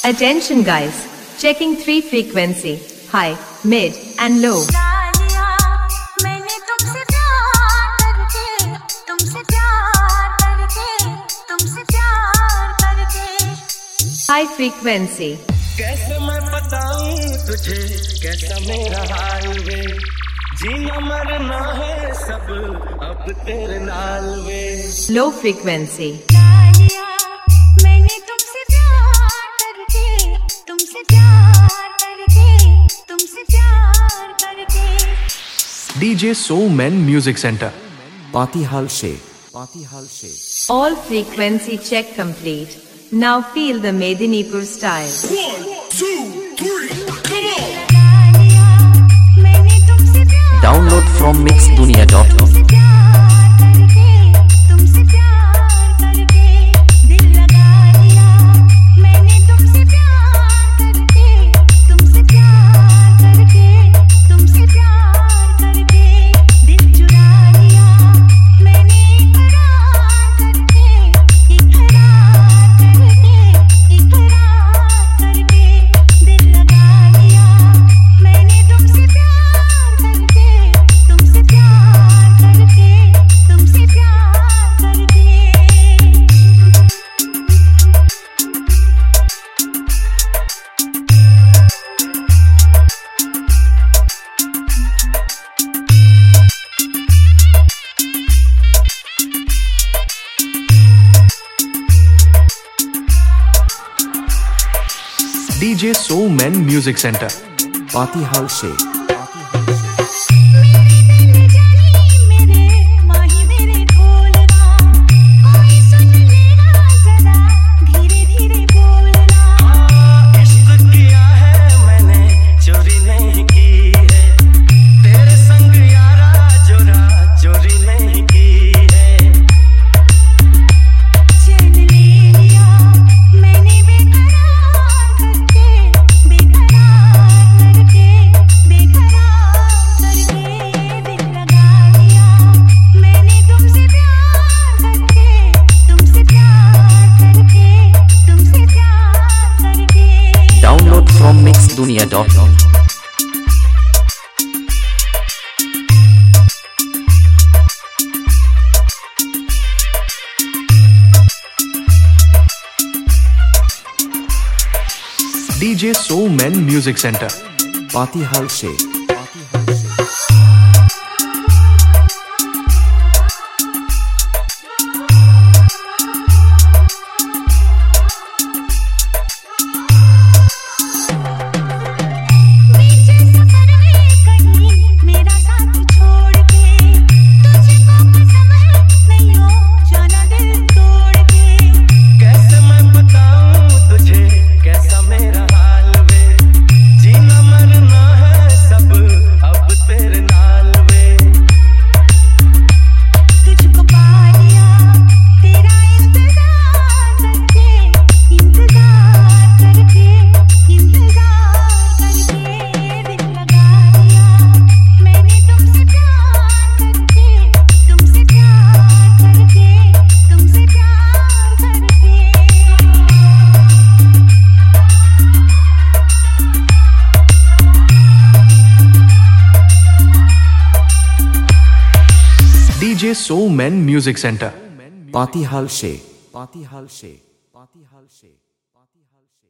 Attention guys, checking 3 frequency, high, mid and low. High frequency. कैसे मैं बताऊं तुझे कैसा मेरा हाल वे, जीना मरना है सब अब तेरे नाल वे. Low frequency. DJ Soulman Music Center. Patihal She. All frequency check complete. Now feel the Medinipur style. 1, 2, 3, come on. Download from mixdunia.com. DJ Soulman Music Center. Patihal She. From mixdunia.com. DJ Soulman Music Center. Patihal She. DJ Soulman Music Center. Patihal She.